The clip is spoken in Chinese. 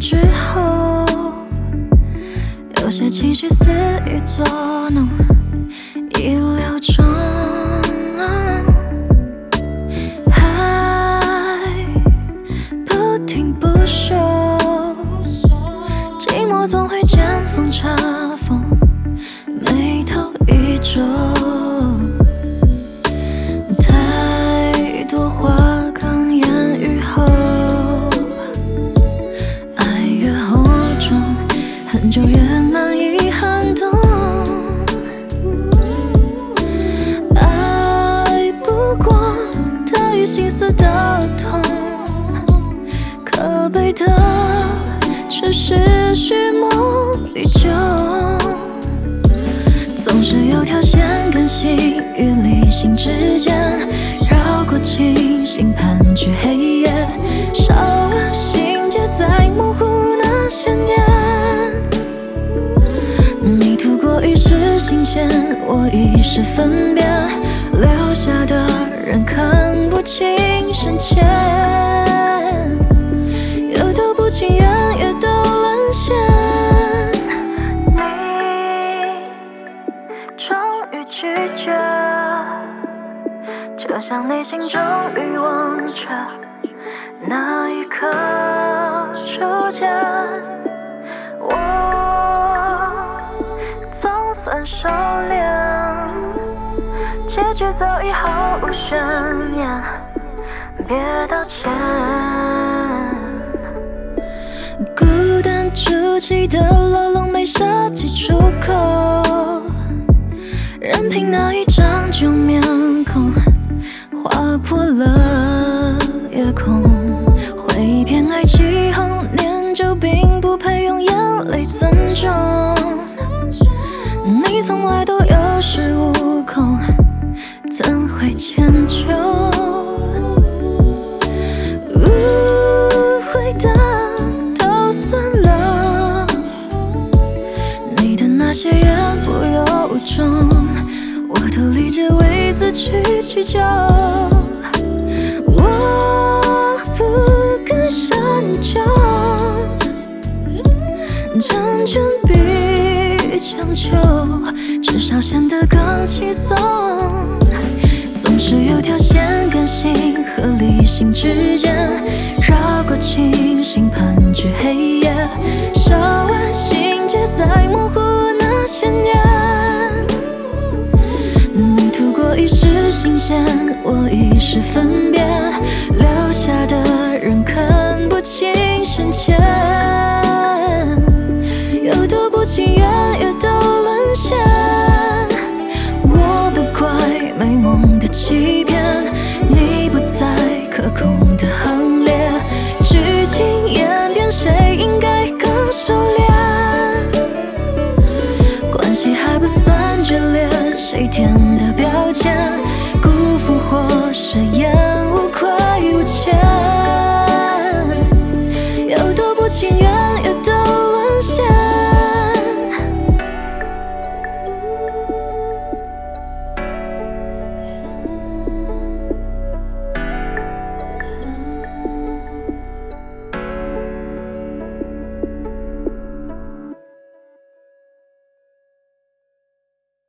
之后，有些情绪肆意作弄，意料中，还不停不休，寂寞总会见缝插缝，眉头一皱。太多话刚言语后，爱越厚重，很久越难以撼动。爱不过大于心碎的痛，可悲的只是虚梦依旧。总是有条线更新与理性之间，绕过清醒盘踞黑夜，稍安心结在模糊那鲜艳。你涂过一时新鲜，我一时分辨，留下的人看不清深浅，有都不情愿，也都沦陷。拒绝，就像内心终于忘却那一刻初见。我总算收敛，结局早已毫无悬念，别道歉。孤单筑起的牢笼没设计出口，任凭那一张旧面孔划破了夜空。回忆偏爱起哄，念旧并不配用眼泪尊重。你从来都有恃无恐，怎会迁就？回答都算了，你的那些言不由衷，我都理解为自取其咎。我不敢深究，成全比强求，至少显得更轻松。总是有条线更新和理性之间，绕过清醒盘踞黑夜，稍安心结在模糊那鲜艳。你涂过一时新鲜，我一时分辨，留下的人看不清深浅，有都不情愿，也都沦陷。我不怪美梦的欺骗，你不在可控的行列，剧情演变，谁应该更收敛？关系还不算决裂，谁填的标签？辜负或是厌恶，愧无欠，有多不情愿？